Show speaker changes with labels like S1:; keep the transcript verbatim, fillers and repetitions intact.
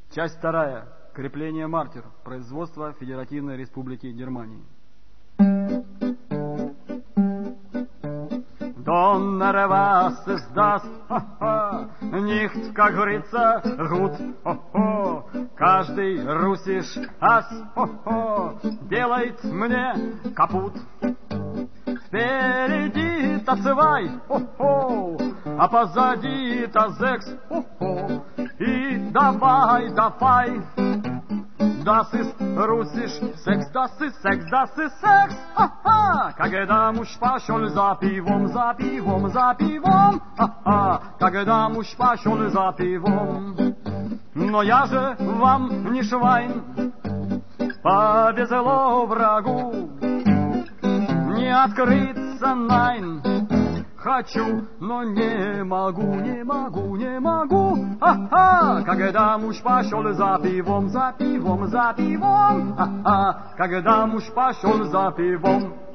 S1: Часть вторая. Крепление «Мартер». Производство Федеративной Республики Германии. Donner, was ist das? Nicht, как говорится, gut. Каждый русиш ас делает мне капут. Впереди-то свай, а позади-то зекс. И давай, давай. Das ist Russisch Sex, das ist Sex, das ist Sex. Ха-ха! Когда муж пошел за пивом, за пивом, за пивом. Ха-ха! Когда муж пошел за пивом. Но я же вам не швайн, повезло врагу не открыться, найн. Хочу, но не могу, не могу, не могу. Ха-ха! Когда муж пошел за пивом, за пивом, за пивом. Ха-ха! Когда муж пошел за пивом.